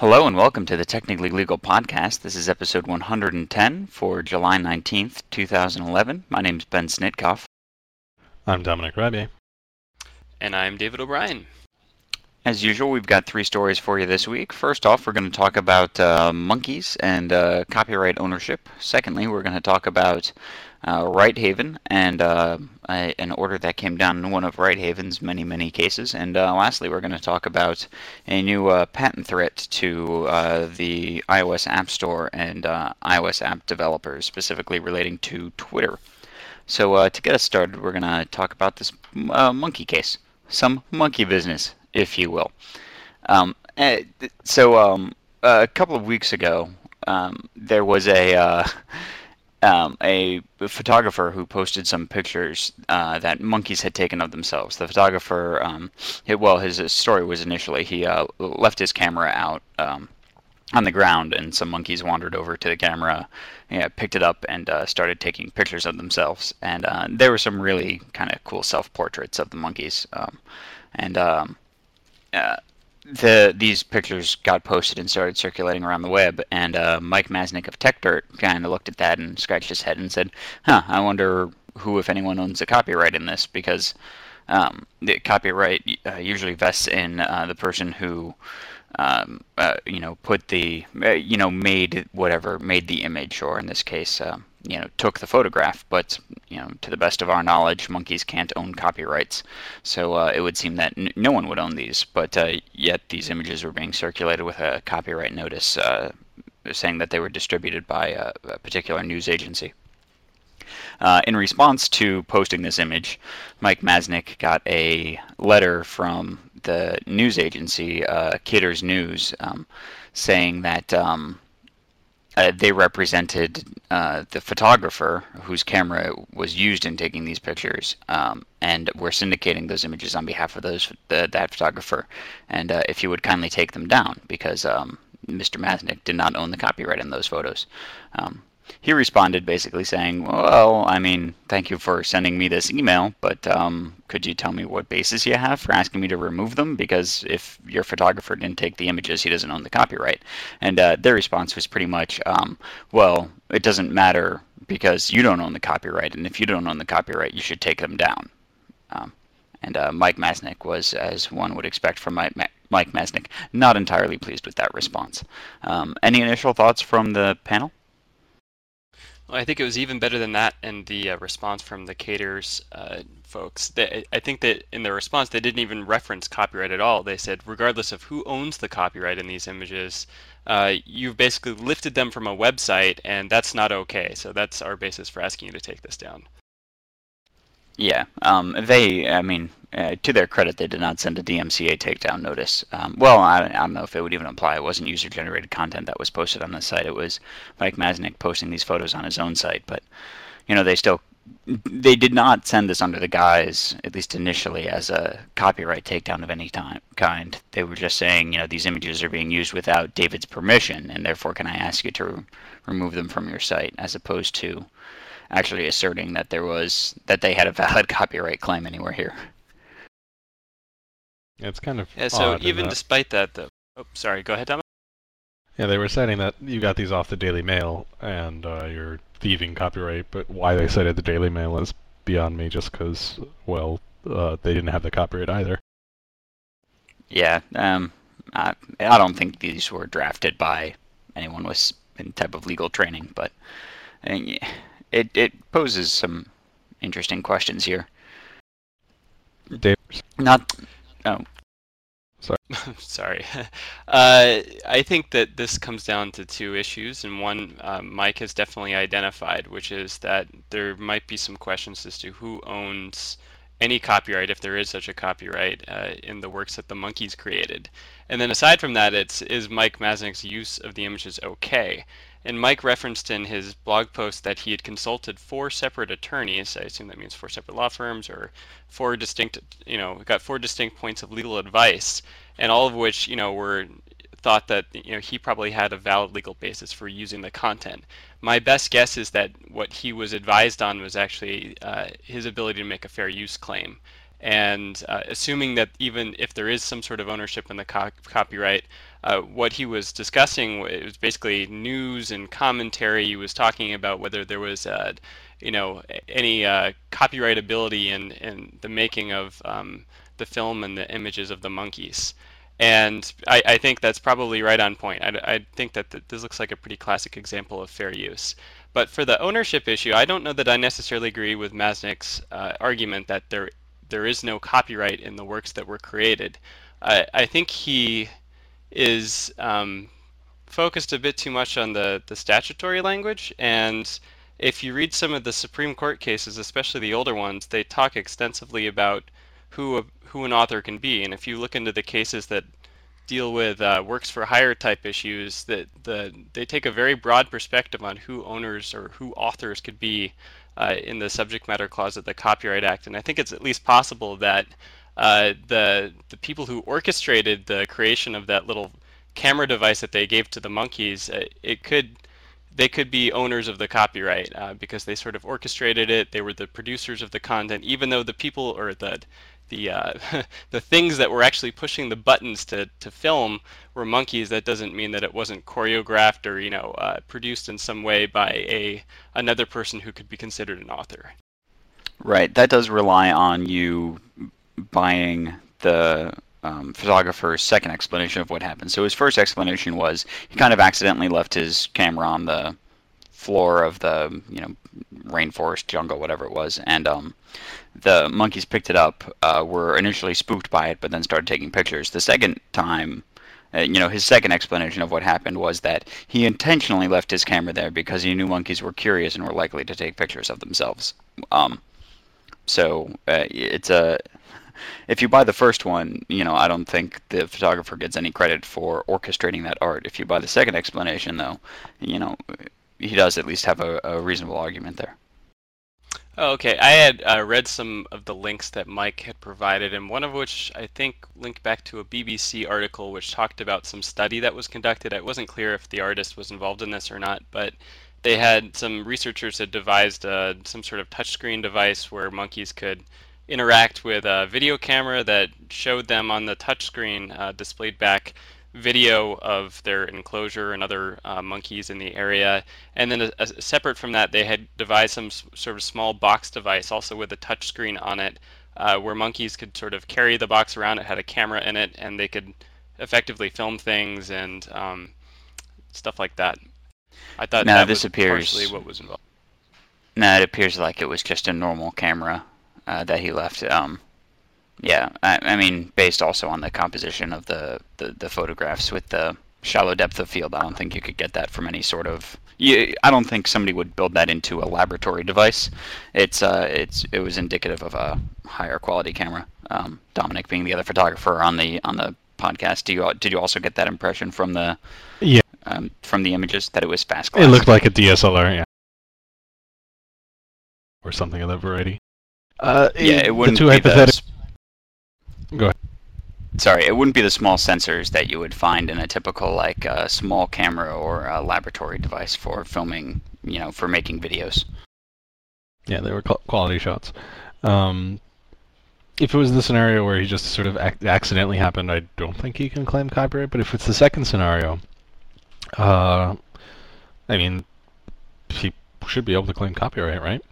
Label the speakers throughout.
Speaker 1: Hello and welcome to the Technically Legal Podcast. This is episode 110 for July 19th, 2011. My name is Ben Snitkoff.
Speaker 2: I'm Dominic Rabier.
Speaker 3: And I'm David O'Brien.
Speaker 1: As usual, we've got three stories for you this week. First off, we're going to talk about monkeys and copyright ownership. Secondly, we're going to talk about Righthaven and an order that came down in one of Righthaven's many cases. And lastly, we're going to talk about a new patent threat to the iOS App Store and iOS app developers, specifically relating to Twitter. So to get us started, we're going to talk about this monkey case. Some monkey business, if you will. A couple of weeks ago, there was a photographer who posted some pictures that monkeys had taken of themselves. The photographer, his story was initially he left his camera out on the ground, and some monkeys wandered over to the camera, picked it up, and started taking pictures of themselves. And there were some really kind of cool self-portraits of the monkeys. These pictures got posted and started circulating around the web, and Mike Masnick of TechDirt kind of looked at that and scratched his head and said, I wonder who, if anyone, owns the copyright in this, because the copyright usually vests in the person who put the, made the image, or in this case, took the photograph. But, to the best of our knowledge, monkeys can't own copyrights. So it would seem that no one would own these, but yet these images were being circulated with a copyright notice saying that they were distributed by a particular news agency. In response to posting this image, Mike Masnick got a letter from the news agency, Kidders News, saying that they represented the photographer whose camera was used in taking these pictures, and were syndicating those images on behalf of that photographer, and if he would kindly take them down, because Mr. Masnick did not own the copyright in those photos. He responded basically saying, well, thank you for sending me this email, but could you tell me what basis you have for asking me to remove them? Because if your photographer didn't take the images, he doesn't own the copyright. And their response was pretty much, well, it doesn't matter because you don't own the copyright, and if you don't own the copyright, you should take them down. And Mike Masnick was, as one would expect from Mike Masnick, not entirely pleased with that response. Any initial thoughts from the panel?
Speaker 3: Well, I think it was even better than that in the response from the Kidders folks. I think that in their response, they didn't even reference copyright at all. They said, regardless of who owns the copyright in these images, you've basically lifted them from a website, and that's not okay. So that's our basis for asking you to take this down.
Speaker 1: Yeah, to their credit, they did not send a DMCA takedown notice. I don't know if it would even apply. It wasn't user-generated content that was posted on the site. It was Mike Masnick posting these photos on his own site. But, they did not send this under the guise, at least initially, as a copyright takedown of any kind. They were just saying, these images are being used without David's permission, and therefore can I ask you to remove them from your site, as opposed to actually asserting that they had a valid copyright claim anywhere here.
Speaker 2: Yeah, it's kind of
Speaker 3: so
Speaker 2: odd,
Speaker 3: even despite that, though. Oh, sorry. Go ahead, Dominic.
Speaker 2: Yeah, they were citing that you got these off the Daily Mail and you're thieving copyright, but why they cited the Daily Mail is beyond me. Just because, they didn't have the copyright either.
Speaker 1: Yeah, I don't think these were drafted by anyone with any type of legal training, but it poses some interesting questions here.
Speaker 2: Dave?
Speaker 3: Sorry. I think that this comes down to two issues, and one Mike has definitely identified, which is that there might be some questions as to who owns any copyright, if there is such a copyright, in the works that the monkeys created. And then aside from that, is Mike Masnick's use of the images okay? And Mike referenced in his blog post that he had consulted 4 separate attorneys. I assume that means 4 separate law firms, or got 4 distinct points of legal advice, and all of which, were thought that he probably had a valid legal basis for using the content. My best guess is that what he was advised on was actually his ability to make a fair use claim. And assuming that even if there is some sort of ownership in the copyright, what he was discussing was basically news and commentary. He was talking about whether there was, any copyrightability in the making of the film and the images of the monkeys. And I think that's probably right on point. I think that this looks like a pretty classic example of fair use. But for the ownership issue, I don't know that I necessarily agree with Masnick's argument that there is no copyright in the works that were created. I think he is focused a bit too much on the statutory language, and if you read some of the Supreme Court cases, especially the older ones, they talk extensively about who an author can be. And if you look into the cases that deal with works for hire type issues, they take a very broad perspective on who owners or who authors could be in the subject matter clause of the Copyright Act. And I think it's at least possible that the people who orchestrated the creation of that little camera device that they gave to the monkeys, they could be owners of the copyright because they sort of orchestrated it. They were the producers of the content, even though the people or the the things that were actually pushing the buttons to film were monkeys. That doesn't mean that it wasn't choreographed or produced in some way by another person who could be considered an author.
Speaker 1: Right. That does rely on you buying the photographer's second explanation of what happened. So his first explanation was he kind of accidentally left his camera on the floor of the rainforest, jungle, whatever it was, and the monkeys picked it up, were initially spooked by it, but then started taking pictures. The second time, his second explanation of what happened was that he intentionally left his camera there because he knew monkeys were curious and were likely to take pictures of themselves. So it's a if you buy the first one, I don't think the photographer gets any credit for orchestrating that art. If you buy the second explanation, though, he does at least have a reasonable argument there.
Speaker 3: Oh, okay. I had read some of the links that Mike had provided, and one of which I think linked back to a BBC article which talked about some study that was conducted. It wasn't clear if the artist was involved in this or not, but they had some researchers had devised some sort of touchscreen device where monkeys could interact with a video camera that showed them on the touchscreen, displayed back video of their enclosure and other monkeys in the area. And then separate from that, they had devised some sort of small box device also with a touchscreen on it where monkeys could sort of carry the box around. It had a camera in it and they could effectively film things and stuff like that. I thought that was partially what was involved.
Speaker 1: No, it appears like it was just a normal camera that he left. Yeah, I mean, based also on the composition of the photographs with the shallow depth of field, I don't think you could get that from any sort of. I don't think somebody would build that into a laboratory device. It was indicative of a higher quality camera. Dominic, being the other photographer on the podcast, did you also get that impression from the from the images that it was fast glass?
Speaker 2: It looked like a DSLR, yeah, or something of that variety.
Speaker 1: It wouldn't
Speaker 2: be Go ahead.
Speaker 1: Sorry, it wouldn't be the small sensors that you would find in a typical small camera or a laboratory device for filming, for making videos.
Speaker 2: Yeah, they were quality shots. If it was the scenario where he just sort of accidentally happened, I don't think he can claim copyright. But if it's the second scenario, I mean, he should be able to claim copyright, right?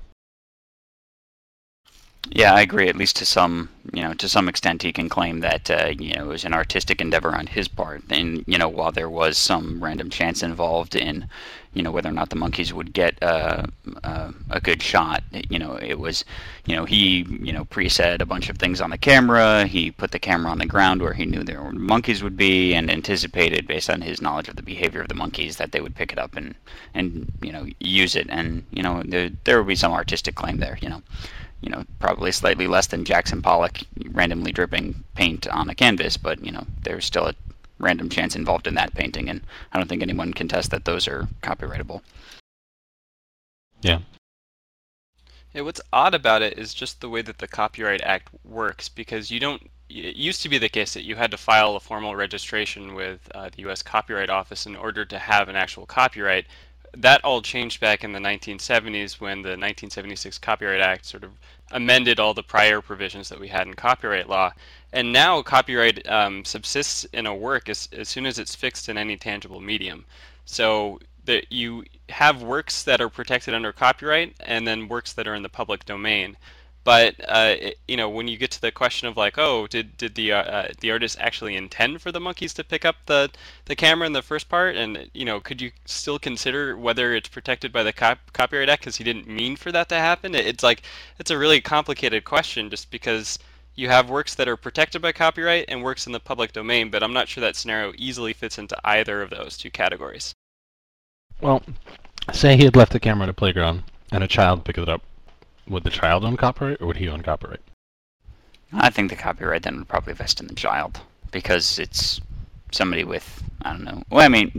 Speaker 1: Yeah, I agree. At least to some extent, he can claim that it was an artistic endeavor on his part. And while there was some random chance involved in, whether or not the monkeys would get a good shot, it was, he preset a bunch of things on the camera. He put the camera on the ground where he knew there were monkeys would be, and anticipated based on his knowledge of the behavior of the monkeys that they would pick it up and use it. And there would be some artistic claim there. Probably slightly less than Jackson Pollock randomly dripping paint on a canvas, but, there's still a random chance involved in that painting, and I don't think anyone can test that those are copyrightable.
Speaker 2: Yeah.
Speaker 3: Yeah, what's odd about it is just the way that the Copyright Act works, because it used to be the case that you had to file a formal registration with the U.S. Copyright Office in order to have an actual copyright. that all changed back in the 1970s when the 1976 Copyright Act sort of amended all the prior provisions that we had in copyright law. And now copyright subsists in a work as soon as it's fixed in any tangible medium. So that you have works that are protected under copyright and then works that are in the public domain. But when you get to the question of like, oh, did the artist actually intend for the monkeys to pick up the camera in the first part, and could you still consider whether it's protected by the Copyright Act because he didn't mean for that to happen? It's a really complicated question just because you have works that are protected by copyright and works in the public domain, but I'm not sure that scenario easily fits into either of those two categories.
Speaker 2: Well, say he had left the camera at a playground and a child picked it up. Would the child own copyright, or would he own copyright?
Speaker 1: I think the copyright then would probably vest in the child, because it's somebody with, I don't know. Well, I mean,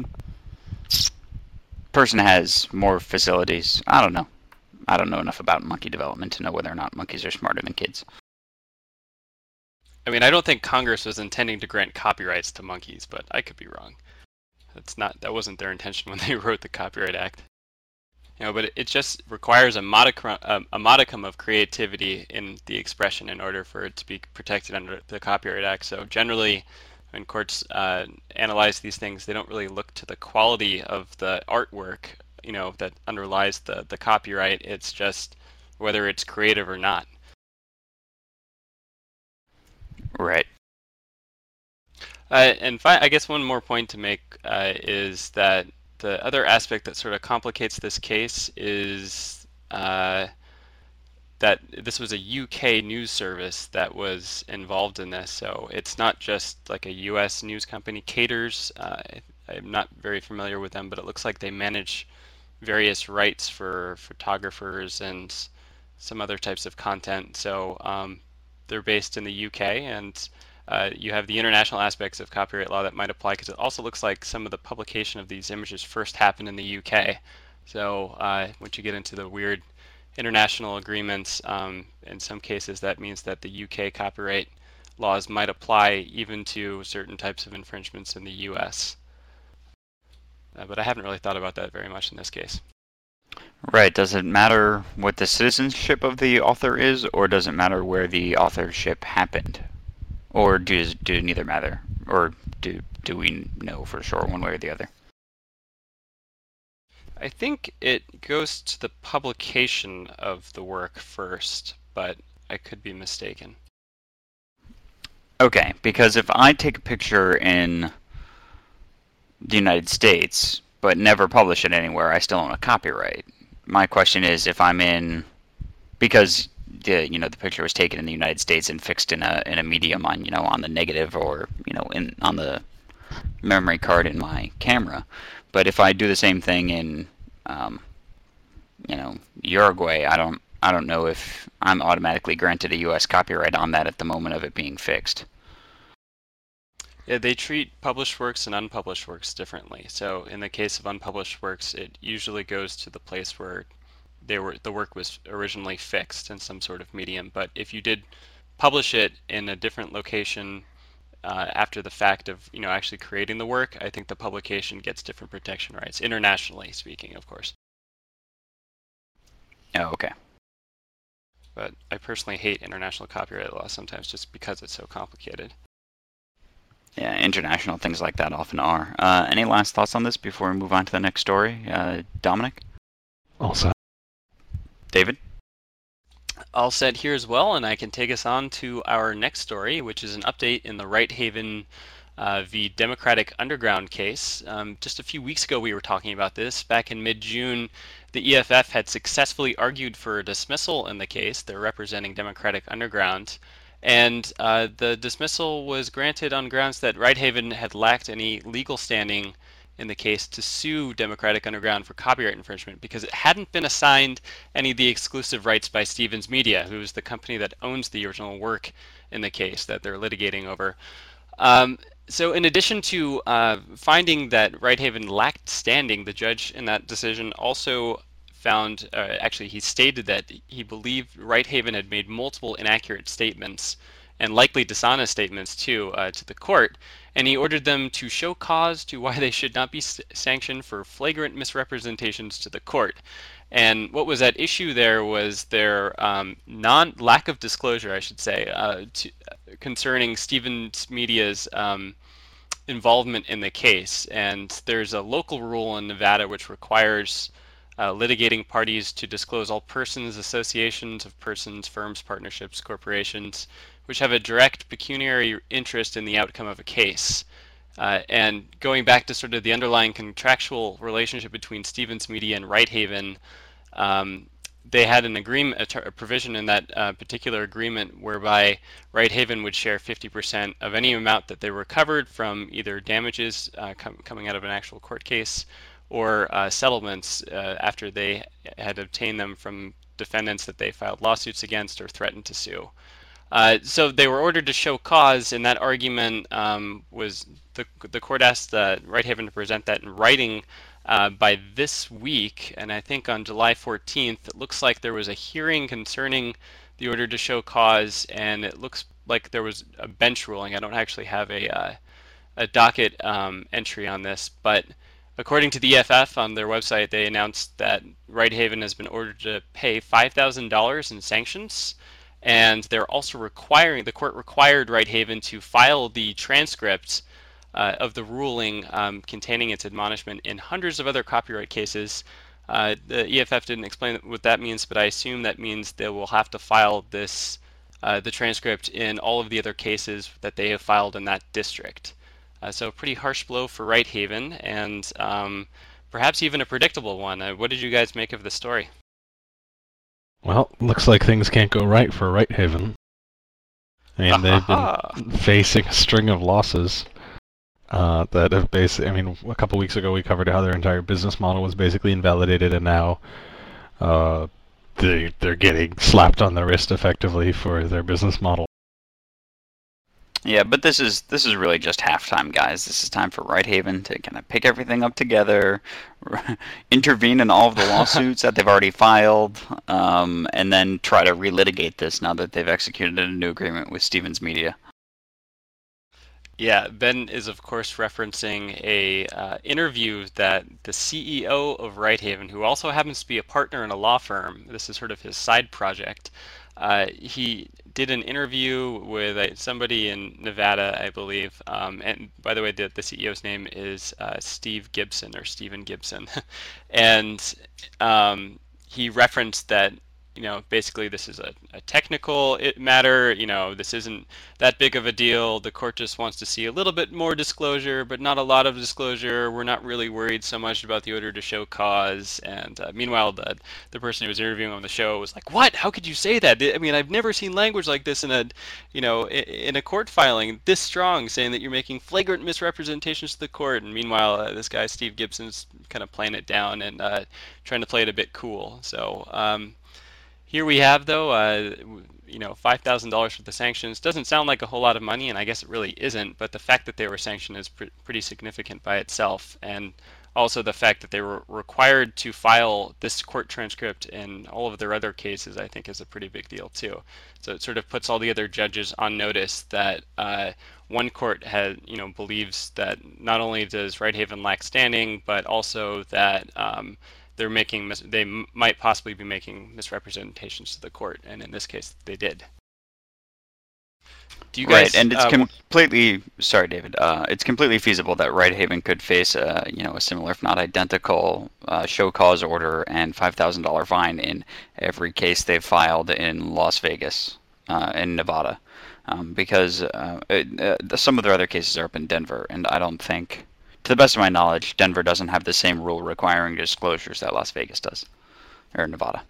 Speaker 1: person has more facilities. I don't know. I don't know enough about monkey development to know whether or not monkeys are smarter than kids.
Speaker 3: I mean, I don't think Congress was intending to grant copyrights to monkeys, but I could be wrong. That wasn't their intention when they wrote the Copyright Act. But it just requires a modicum of creativity in the expression in order for it to be protected under the Copyright Act. So generally, when courts analyze these things, they don't really look to the quality of the artwork, that underlies the copyright. It's just whether it's creative or not.
Speaker 1: Right.
Speaker 3: I guess one more point to make is that the other aspect that sort of complicates this case is that this was a UK news service that was involved in this. So it's not just like a US news company. Caters, I'm not very familiar with them, but it looks like they manage various rights for photographers and some other types of content. So they're based in the UK, and you have the international aspects of copyright law that might apply, because it also looks like some of the publication of these images first happened in the UK. So once you get into the weird international agreements, in some cases that means that the UK copyright laws might apply even to certain types of infringements in the US. But I haven't really thought about that very much in this case.
Speaker 1: Right. Does it matter what the citizenship of the author is, or does it matter where the authorship happened? Or do neither matter? Or do we know for sure one way or the other?
Speaker 3: I think it goes to the publication of the work first, but I could be mistaken.
Speaker 1: Okay, because if I take a picture in the United States but never publish it anywhere, I still own a copyright. My question is, if I'm in, because the picture was taken in the United States and fixed in a medium on the negative, or on the memory card in my camera. But if I do the same thing in Uruguay, I don't know if I'm automatically granted a US copyright on that at the moment of it being fixed.
Speaker 3: Yeah, they treat published works and unpublished works differently. So in the case of unpublished works, it usually goes to the place where the work was originally fixed in some sort of medium. But if you did publish it in a different location after the fact of actually creating the work, I think the publication gets different protection rights, internationally speaking, of course.
Speaker 1: Oh, okay.
Speaker 3: But I personally hate international copyright law sometimes just because it's so complicated.
Speaker 1: Yeah, international things like that often are. Any last thoughts on this before we move on to the next story? Dominic?
Speaker 2: Also.
Speaker 1: David?
Speaker 3: All set here as well, and I can take us on to our next story, which is an update in the Righthaven v. Democratic Underground case. Just a few weeks ago we were talking about this. Back in mid-June, the EFF had successfully argued for a dismissal in the case. They're representing Democratic Underground. And the dismissal was granted on grounds that Righthaven had lacked any legal standing in the case to sue Democratic Underground for copyright infringement because it hadn't been assigned any of the exclusive rights by Stevens Media, who is the company that owns the original work in the case that they're litigating over. So in addition to finding that Righthaven lacked standing, the judge in that decision also found, actually he stated that he believed Righthaven had made multiple inaccurate statements and likely dishonest statements too to the court, and he ordered them to show cause to why they should not be sanctioned for flagrant misrepresentations to the court. And what was at issue there was their lack of disclosure, I should say, concerning Stevens Media's involvement in the case. And there's a local rule in Nevada which requires litigating parties to disclose all persons, associations of persons, firms, partnerships, corporations, which have a direct pecuniary interest in the outcome of a case. And going back to sort of the underlying contractual relationship between Stevens Media and Righthaven, they had an agreement, a provision in that particular agreement whereby Righthaven would share 50% of any amount that they recovered from either damages coming out of an actual court case or settlements after they had obtained them from defendants that they filed lawsuits against or threatened to sue. So they were ordered to show cause, and that argument was the court asked Righthaven to present that in writing by this week, and I think on July 14th, it looks like there was a hearing concerning the order to show cause, and it looks like there was a bench ruling. I don't actually have a docket entry on this, but according to the EFF on their website, they announced that Righthaven has been ordered to pay $5,000 in sanctions, and they're also the court required Righthaven to file the transcript of the ruling containing its admonishment in hundreds of other copyright cases. The EFF didn't explain what that means, but I assume that means they will have to file this the transcript in all of the other cases that they have filed in that district. So a pretty harsh blow for Righthaven, and perhaps even a predictable one. What did you guys make of the story?
Speaker 2: Well, looks like things can't go right for Righthaven. And they've been facing a string of losses that have basically, I mean, a couple weeks ago we covered how their entire business model was basically invalidated, and now they're getting slapped on the wrist effectively for their business model.
Speaker 1: Yeah, but this is really just halftime, guys. This is time for Righthaven to kind of pick everything up together, intervene in all of the lawsuits that they've already filed, and then try to relitigate this now that they've executed a new agreement with Stevens Media.
Speaker 3: Yeah, Ben is of course referencing a interview that the CEO of Righthaven, who also happens to be a partner in a law firm, this is sort of his side project, he did an interview with somebody in Nevada, I believe, and by the way, the CEO's name is Steve Gibson, or Stephen Gibson, and he referenced that, you know, basically this is a technical matter, you know, this isn't that big of a deal, the court just wants to see a little bit more disclosure, but not a lot of disclosure, we're not really worried so much about the order to show cause, and meanwhile the person who was interviewing on the show was like, what, how could you say that? I mean, I've never seen language like this in a, you know, in a court filing this strong, saying that you're making flagrant misrepresentations to the court, and meanwhile this guy Steve Gibson's kind of playing it down and trying to play it a bit cool. So here we have, though, you know, $5,000 for the sanctions. Doesn't sound like a whole lot of money, and I guess it really isn't, but the fact that they were sanctioned is pretty significant by itself. And also the fact that they were required to file this court transcript in all of their other cases, I think, is a pretty big deal, too. So it sort of puts all the other judges on notice that one court you know, believes that not only does Righthaven lack standing, but also that they might possibly be making misrepresentations to the court, and in this case, they did. Do you guys?
Speaker 1: Right, and it's completely. Sorry, David. It's completely feasible that Righthaven could face you know, a similar, if not identical, show cause order and $5,000 fine in every case they've filed in Las Vegas, in Nevada, because some of their other cases are up in Denver, and I don't think, to the best of my knowledge, Denver doesn't have the same rule requiring disclosures that Las Vegas does, or Nevada.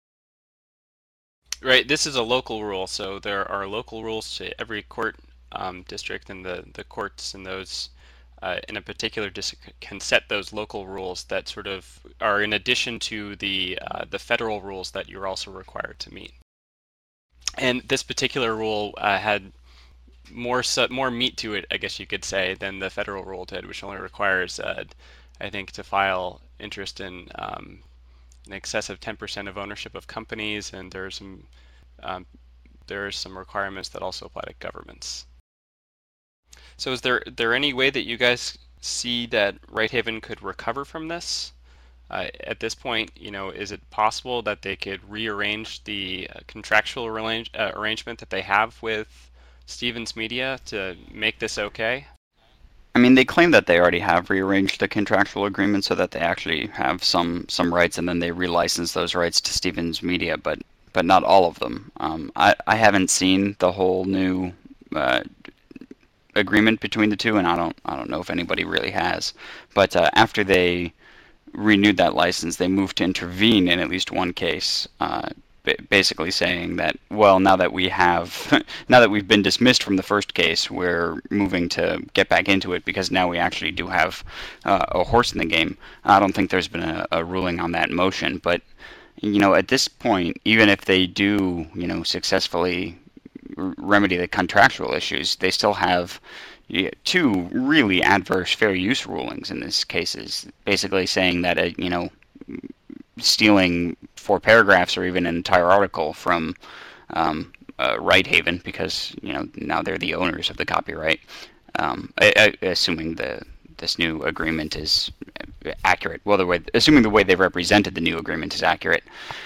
Speaker 3: Right, this is a local rule, so there are local rules to every court district, and the courts in those in a particular district can set those local rules that sort of are in addition to the federal rules that you're also required to meet. And this particular rule had more meat to it, I guess you could say, than the federal rule did, which only requires, I think, to file interest in excess of 10% of ownership of companies, and there's some there are some requirements that also apply to governments. So is there any way that you guys see that Righthaven could recover from this? At this point, is it possible that they could rearrange the contractual arrangement that they have with Stevens Media to make this okay?
Speaker 1: I mean, they claim that they already have rearranged the contractual agreement so that they actually have some rights, and then they relicense those rights to Stevens Media, but not all of them. I haven't seen the whole new agreement between the two, and I don't know if anybody really has. But after they renewed that license, they moved to intervene in at least one case, basically saying that, well, now that we've been dismissed from the first case, we're moving to get back into it because now we actually do have a horse in the game. I don't think there's been a ruling on that motion, but at this point, even if they do successfully remedy the contractual issues, they still have two really adverse fair use rulings in this cases, basically saying that stealing 4 paragraphs or even an entire article from Righthaven, because now they're the owners of the copyright, assuming this new agreement is accurate. Well, assuming the way they've represented the new agreement is accurate.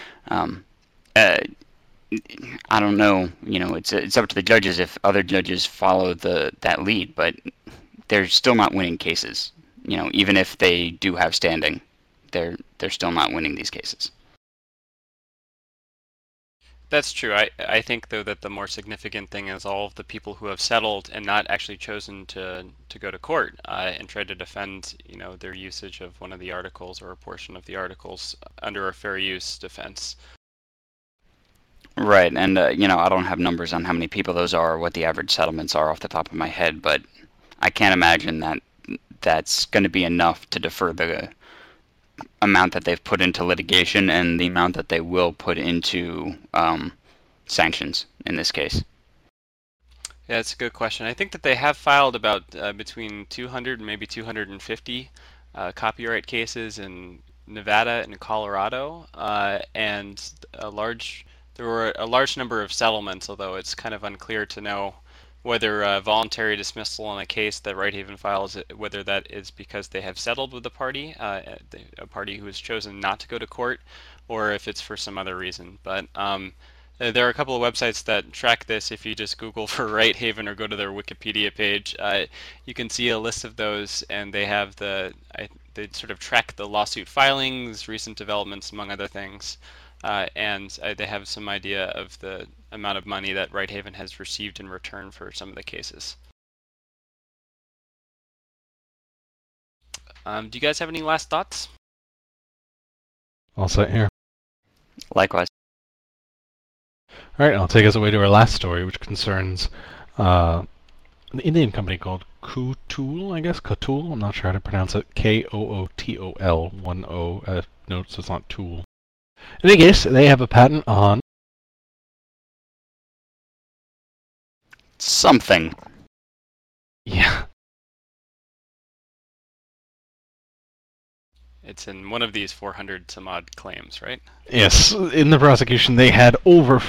Speaker 1: I don't know. It's up to the judges if other judges follow that lead, but they're still not winning cases. Even if they do have standing, they're still not winning these cases.
Speaker 3: That's true. I think, though, that the more significant thing is all of the people who have settled and not actually chosen to go to court and try to defend, their usage of one of the articles or a portion of the articles under a fair use defense.
Speaker 1: Right, and I don't have numbers on how many people those are or what the average settlements are off the top of my head, but I can't imagine that that's going to be enough to defer the amount that they've put into litigation and the amount that they will put into sanctions in this case.
Speaker 3: Yeah, that's a good question. I think that they have filed about between 200 and maybe 250 copyright cases in Nevada and Colorado, and there were a large number of settlements, although it's kind of unclear to know whether voluntary dismissal on a case that Righthaven files, whether that is because they have settled with the party, a party who has chosen not to go to court, or if it's for some other reason. But there are a couple of websites that track this. If you just Google for Righthaven or go to their Wikipedia page, you can see a list of those, and they have they sort of track the lawsuit filings, recent developments, among other things. And they have some idea of the amount of money that Righthaven has received in return for some of the cases. Do you guys have any last thoughts?
Speaker 2: All set here.
Speaker 1: Likewise.
Speaker 2: All right, I'll take us away to our last story, which concerns an Indian company called Kootool, I guess. Kootool, I'm not sure how to pronounce it. Kootol, 1 O. Note, so it's not tool. In any case, they have a patent on
Speaker 1: something.
Speaker 2: Yeah.
Speaker 3: It's in one of these 400 some odd claims, right?
Speaker 2: Yes. In the prosecution, they had over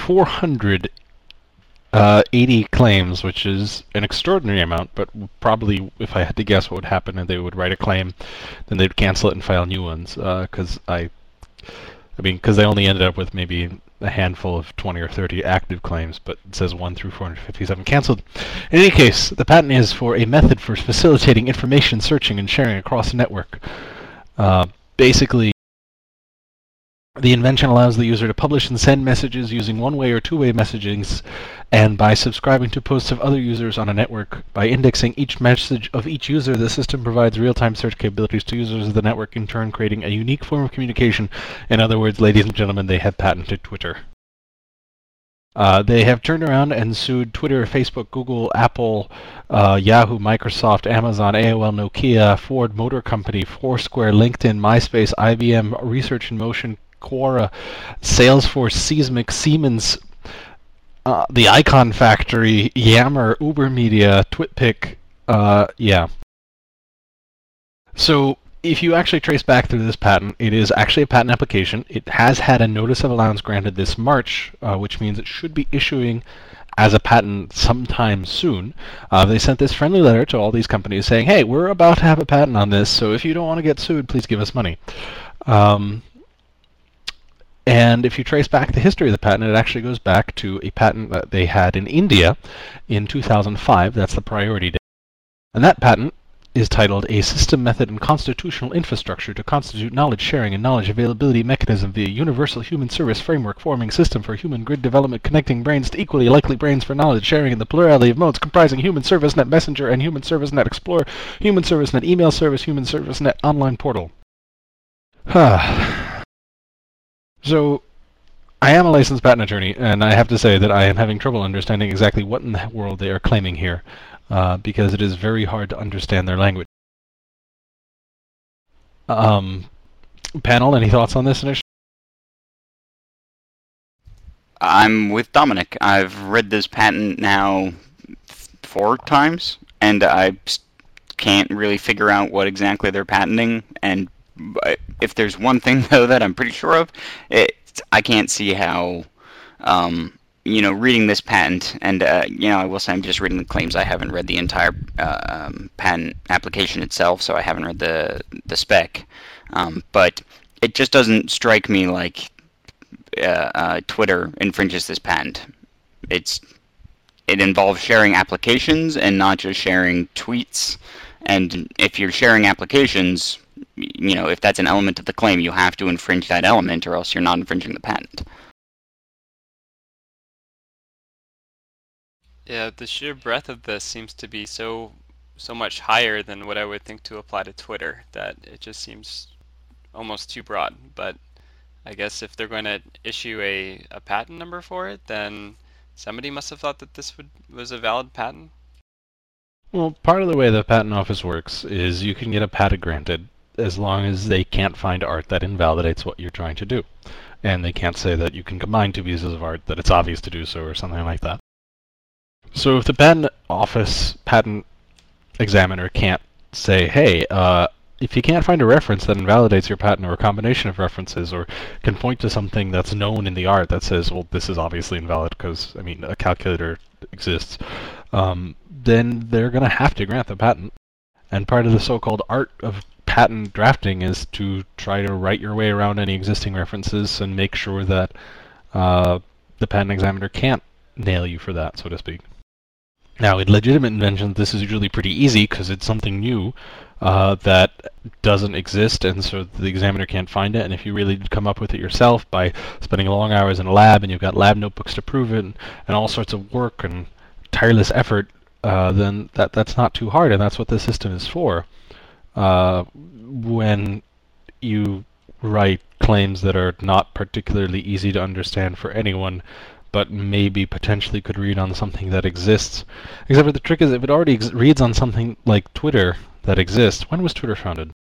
Speaker 2: 480 claims, which is an extraordinary amount, but probably, if I had to guess what would happen, if they would write a claim, then they'd cancel it and file new ones, because they only ended up with maybe a handful of 20 or 30 active claims, but it says 1 through 457 canceled. In any case, the patent is for a method for facilitating information searching and sharing across a network. Basically, the invention allows the user to publish and send messages using one-way or two-way messaging, and by subscribing to posts of other users on a network. By indexing each message of each user, the system provides real-time search capabilities to users of the network, in turn creating a unique form of communication. In other words, ladies and gentlemen, they have patented Twitter. They have turned around and sued Twitter, Facebook, Google, Apple, Yahoo, Microsoft, Amazon, AOL, Nokia, Ford Motor Company, Foursquare, LinkedIn, MySpace, IBM, Research in Motion, Quora, Salesforce, Seismic, Siemens, the Icon Factory, Yammer, Uber Media, TwitPic, yeah. So if you actually trace back through this patent, it is actually a patent application. It has had a notice of allowance granted this March, which means it should be issuing as a patent sometime soon. They sent this friendly letter to all these companies saying, hey, we're about to have a patent on this, so if you don't want to get sued, please give us money. And if you trace back the history of the patent, it actually goes back to a patent that they had in India in 2005. That's the priority date. And that patent is titled A System, Method, and Constitutional Infrastructure to Constitute Knowledge Sharing and Knowledge Availability Mechanism via Universal Human Service Framework Forming System for Human Grid Development Connecting Brains to Equally Likely Brains for Knowledge Sharing in the Plurality of Modes comprising Human Service Net Messenger and Human Service Net Explorer, Human Service Net Email Service, Human Service Net Online Portal. So, I am a licensed patent attorney, and I have to say that I am having trouble understanding exactly what in the world they are claiming here. Because it is very hard to understand their language. Panel, any thoughts on this initially?
Speaker 1: I'm with Dominic. I've read this patent now 4 times, and I can't really figure out what exactly they're patenting. And if there's one thing, though, that I'm pretty sure of, I can't see how... reading this patent, and, I will say I'm just reading the claims. I haven't read the entire patent application itself, so I haven't read the spec. But it just doesn't strike me like Twitter infringes this patent. It involves sharing applications and not just sharing tweets. And if you're sharing applications, if that's an element of the claim, you have to infringe that element, or else you're not infringing the patent.
Speaker 3: Yeah, the sheer breadth of this seems to be so much higher than what I would think to apply to Twitter, that it just seems almost too broad. But I guess if they're going to issue a patent number for it, then somebody must have thought that this was a valid patent.
Speaker 2: Well, part of the way the patent office works is you can get a patent granted as long as they can't find art that invalidates what you're trying to do. And they can't say that you can combine 2 pieces of art, that it's obvious to do so, or something like that. So if the patent office, patent examiner can't say, hey, if you can't find a reference that invalidates your patent, or a combination of references, or can point to something that's known in the art that says, well, this is obviously invalid because, a calculator exists, then they're going to have to grant the patent. And part of the so-called art of patent drafting is to try to write your way around any existing references and make sure that the patent examiner can't nail you for that, so to speak. Now, in legitimate inventions, this is usually pretty easy because it's something new that doesn't exist, and so the examiner can't find it. And if you really did come up with it yourself by spending long hours in a lab, and you've got lab notebooks to prove it, and all sorts of work and tireless effort, then that's not too hard, and that's what this system is for. When you write claims that are not particularly easy to understand for anyone, but maybe potentially could read on something that exists. Except for the trick is, if it already reads on something like Twitter that exists, when was Twitter founded?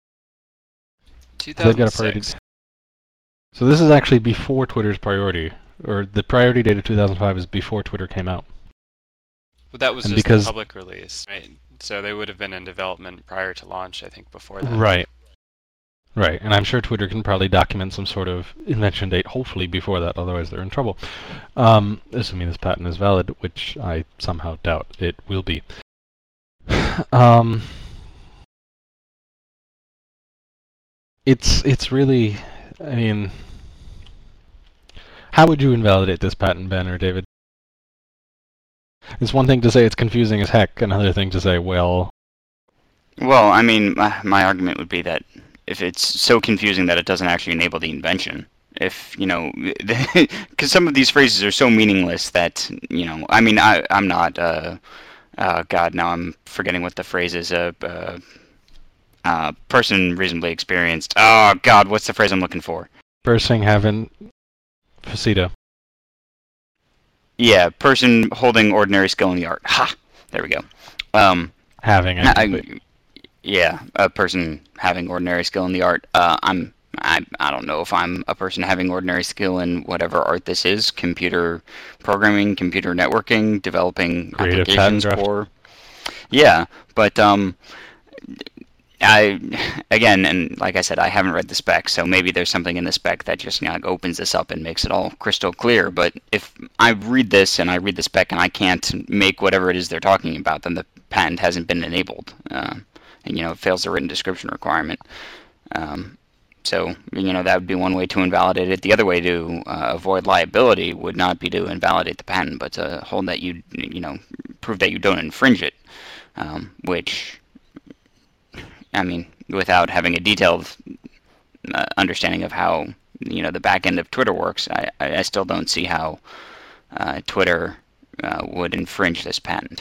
Speaker 3: 2006.
Speaker 2: So this is actually before Twitter's priority, or the priority date of 2005 is before Twitter came out.
Speaker 3: But that was
Speaker 2: and
Speaker 3: just
Speaker 2: because
Speaker 3: the public release, right? So they would have been in development prior to launch, I think, before that.
Speaker 2: Right, and I'm sure Twitter can probably document some sort of invention date, hopefully before that, otherwise they're in trouble. Assuming this patent is valid, which I somehow doubt it will be. It's really, how would you invalidate this patent, Ben or David? It's one thing to say it's confusing as heck, another thing to say, well...
Speaker 1: Well, my argument would be that if it's so confusing that it doesn't actually enable the invention, if, because some of these phrases are so meaningless that, I'm not, God, now I'm forgetting what the phrase is, person reasonably experienced. Oh, God, what's the phrase I'm looking for?
Speaker 2: Person having faceta.
Speaker 1: Yeah, person holding ordinary skill in the art. Ha! There we go. Yeah, a person having ordinary skill in the art. I don't know if I'm a person having ordinary skill in whatever art this is: computer programming, computer networking, developing
Speaker 2: creative
Speaker 1: applications for. Yeah, but again, and like I said, I haven't read the spec, so maybe there's something in the spec that just like opens this up and makes it all crystal clear. But if I read this and I read the spec and I can't make whatever it is they're talking about, then the patent hasn't been enabled, and it fails the written description requirement. So that would be one way to invalidate it. The other way to avoid liability would not be to invalidate the patent, but to hold that prove that you don't infringe it, which, I mean, without having a detailed understanding of how the back end of Twitter works, I still don't see how Twitter would infringe this patent.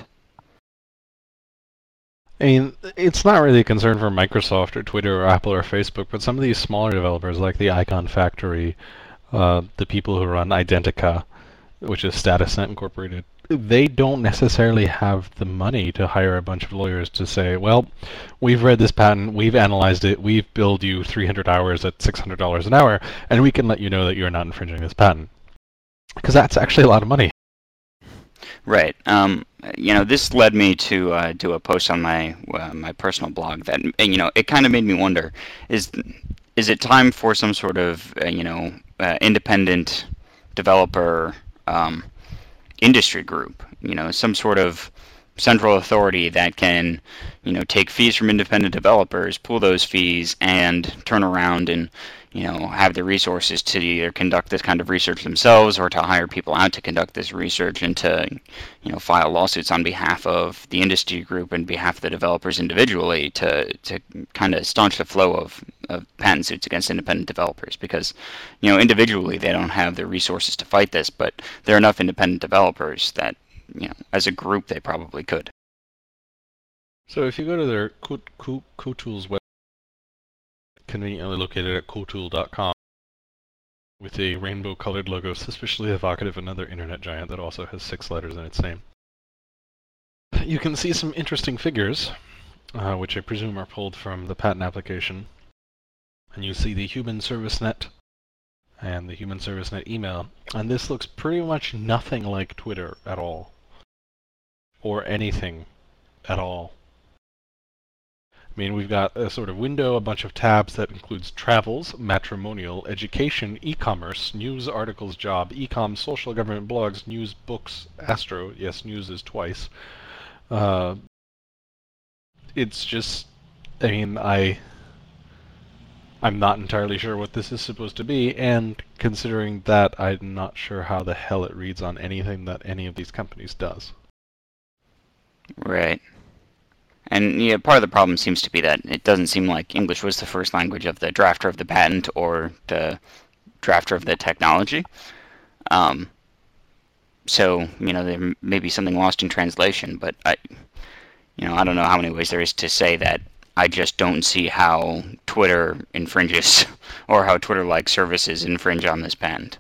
Speaker 2: I mean, it's not really a concern for Microsoft or Twitter or Apple or Facebook, but some of these smaller developers like the Icon Factory, the people who run Identica, which is Statusnet Incorporated, they don't necessarily have the money to hire a bunch of lawyers to say, well, we've read this patent, we've analyzed it, we've billed you 300 hours at $600 an hour, and we can let you know that you're not infringing this patent. Because that's actually a lot of money.
Speaker 1: Right. This led me to do a post on my personal blog that, it kind of made me wonder, is it time for some sort of, independent developer industry group, some sort of central authority that can, take fees from independent developers, pool those fees, and turn around and, have the resources to either conduct this kind of research themselves or to hire people out to conduct this research and to, file lawsuits on behalf of the industry group and behalf of the developers individually to kind of staunch the flow of patent suits against independent developers, because, individually they don't have the resources to fight this, but there are enough independent developers that, as a group they probably could.
Speaker 2: So if you go to their CoTools website, conveniently located at cotool.com, with a rainbow-colored logo suspiciously evocative of another internet giant that also has 6 letters in its name, you can see some interesting figures, which I presume are pulled from the patent application. And you see the Human Service Net and the Human Service Net email, and this looks pretty much nothing like Twitter at all, or anything at all. I mean, we've got a sort of window, a bunch of tabs that includes travels, matrimonial, education, e-commerce, news, articles, job, e-com, social, government, blogs, news, books, Astro. Yes, news is twice. It's just, I mean, I'm not entirely sure what this is supposed to be, and considering that, I'm not sure how the hell it reads on anything that any of these companies does.
Speaker 1: Right. And part of the problem seems to be that it doesn't seem like English was the first language of the drafter of the patent or the drafter of the technology. So, there may be something lost in translation, but I don't know how many ways there is to say that I just don't see how Twitter infringes or how Twitter-like services infringe on this patent.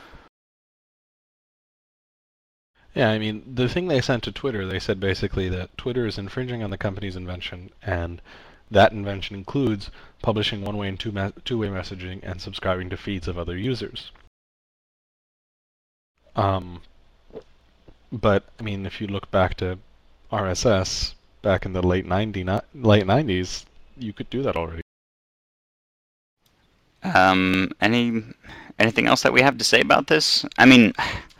Speaker 2: Yeah, I mean, the thing they sent to Twitter, they said basically that Twitter is infringing on the company's invention, and that invention includes publishing one-way and two-way messaging and subscribing to feeds of other users. But, I mean, if you look back to RSS, back in the late 90s, you could do that already.
Speaker 1: Anything else that we have to say about this? I mean,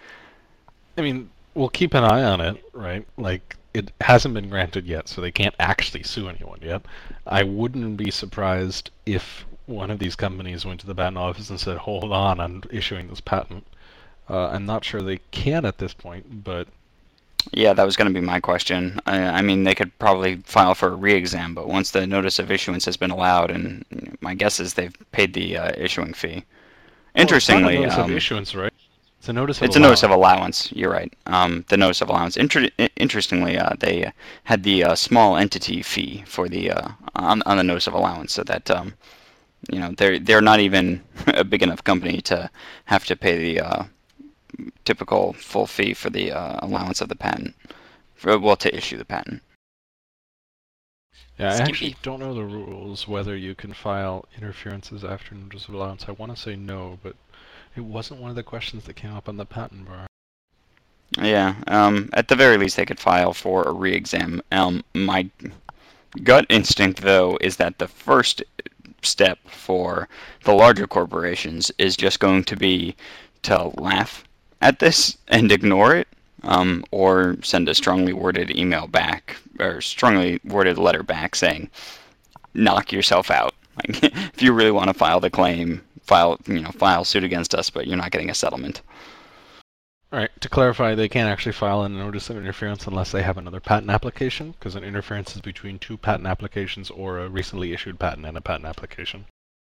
Speaker 2: we'll keep an eye on it, right? Like, it hasn't been granted yet, so they can't actually sue anyone yet. I wouldn't be surprised if one of these companies went to the patent office and said, hold on, I'm issuing this patent. I'm not sure they can at this point, but...
Speaker 1: Yeah, that was going to be my question. I mean, they could probably file for a re-exam, but once the notice of issuance has been allowed, and my guess is they've paid the issuing fee. Interestingly...
Speaker 2: Well, it's not a notice of issuance, right? It's a notice of
Speaker 1: allowance. It's a notice of allowance. You're right. The notice of allowance. Interestingly, they had the small entity fee for the on the notice of allowance, so that they're not even a big enough company to have to pay the typical full fee for the allowance of the patent, to issue the patent.
Speaker 2: Yeah, I actually don't know the rules whether you can file interferences after notice of allowance. I want to say no, but it wasn't one of the questions that came up on the patent bar.
Speaker 1: Yeah, at the very least they could file for a re-exam. My gut instinct, though, is that the first step for the larger corporations is just going to be to laugh at this and ignore it, or send a strongly worded email back, or strongly worded letter back saying, knock yourself out. Like, if you really want to file the claim, file suit against us, but you're not getting a settlement.
Speaker 2: All right, to clarify, they can't actually file a notice of interference unless they have another patent application, because an interference is between two patent applications or a recently issued patent and a patent application.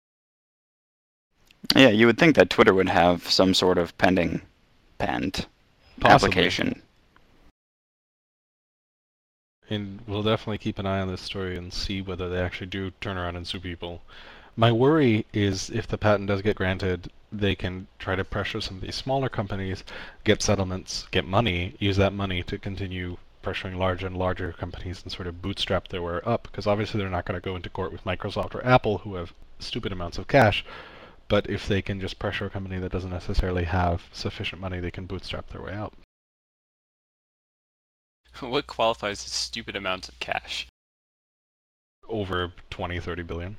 Speaker 1: Yeah, you would think that Twitter would have some sort of pending patent application.
Speaker 2: And we'll definitely keep an eye on this story and see whether they actually do turn around and sue people. My worry is if the patent does get granted, they can try to pressure some of these smaller companies, get settlements, get money, use that money to continue pressuring larger and larger companies and sort of bootstrap their way up, because obviously they're not going to go into court with Microsoft or Apple, who have stupid amounts of cash. But if they can just pressure a company that doesn't necessarily have sufficient money, they can bootstrap their way out.
Speaker 3: What qualifies as stupid amounts of cash?
Speaker 2: Over 20, 30 billion.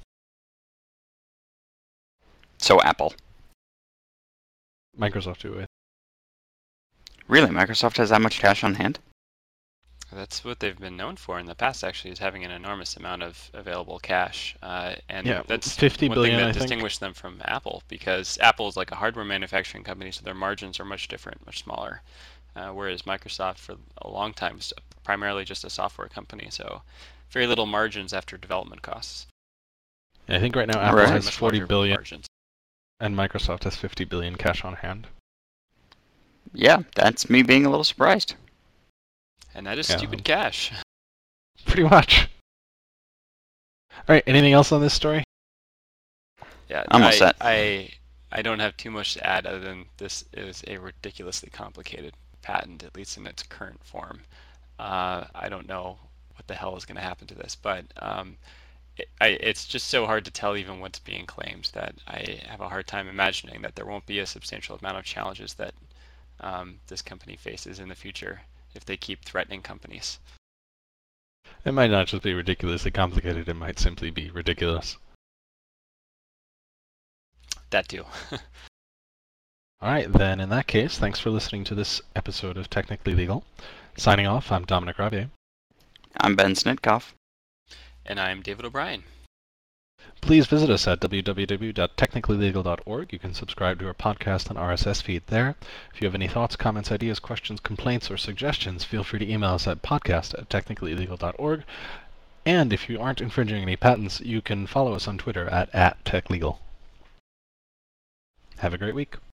Speaker 1: So Apple.
Speaker 2: Microsoft too.
Speaker 1: Really? Microsoft has that much cash on hand?
Speaker 3: That's what they've been known for in the past, actually, is having an enormous amount of available cash. And
Speaker 2: yeah,
Speaker 3: that's
Speaker 2: 50
Speaker 3: one
Speaker 2: billion,
Speaker 3: thing that
Speaker 2: I
Speaker 3: distinguished them from Apple, because Apple is like a hardware manufacturing company, so their margins are much different, much smaller. Whereas Microsoft, for a long time, was primarily just a software company, so very little margins after development costs.
Speaker 2: I think right now Apple has 40 billion, margins. And Microsoft has 50 billion cash on hand.
Speaker 1: Yeah, that's me being a little surprised.
Speaker 3: And that is stupid cash.
Speaker 2: Pretty much. All right, anything else on this story?
Speaker 3: Yeah,
Speaker 1: I'm all set.
Speaker 3: I don't have too much to add other than this is a ridiculously complicated patent, at least in its current form. I don't know what the hell is going to happen to this, but it's just so hard to tell even what's being claimed that I have a hard time imagining that there won't be a substantial amount of challenges that this company faces in the future if they keep threatening companies.
Speaker 2: It might not just be ridiculously complicated, it might simply be ridiculous.
Speaker 3: That too.
Speaker 2: Alright, then in that case, thanks for listening to this episode of Technically Legal. Signing off, I'm Dominic Rabier.
Speaker 1: I'm Ben Snitkoff.
Speaker 3: And I'm David O'Brien.
Speaker 2: Please visit us at www.technicallylegal.org. You can subscribe to our podcast and RSS feed there. If you have any thoughts, comments, ideas, questions, complaints, or suggestions, feel free to email us at podcast@technicallylegal.org. And if you aren't infringing any patents, you can follow us on Twitter at @techlegal. Have a great week.